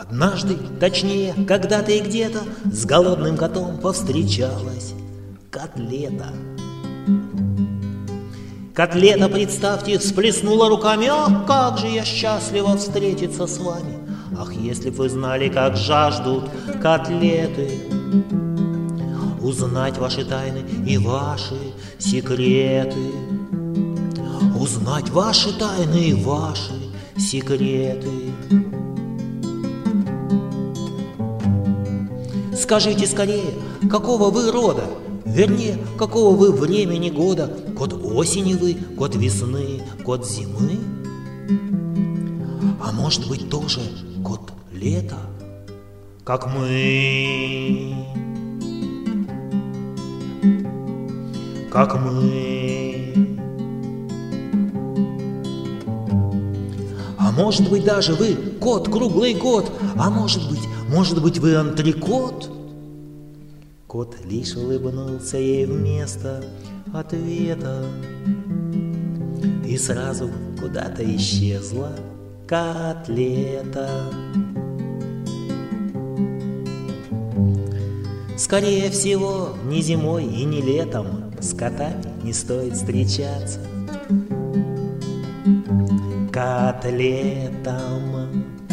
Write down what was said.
Однажды, точнее, когда-то и где-то с голодным котом повстречалась котлета. Котлета, представьте, всплеснула руками: «Ах, как же я счастлива встретиться с вами! Ах, если б вы знали, как жаждут котлеты узнать ваши тайны и ваши секреты, узнать ваши тайны и ваши секреты». Скажите скорее, какого вы рода? Вернее, какого вы времени года? Кот осени вы, кот весны, кот зимы? А может быть, тоже кот лета, как мы? Как мы? А может быть, даже вы кот круглый год? А может быть, вы антрекот? Кот лишь улыбнулся ей вместо ответа, и сразу куда-то исчезла котлета. Скорее всего, ни зимой и ни летом с котами не стоит встречаться котлетам.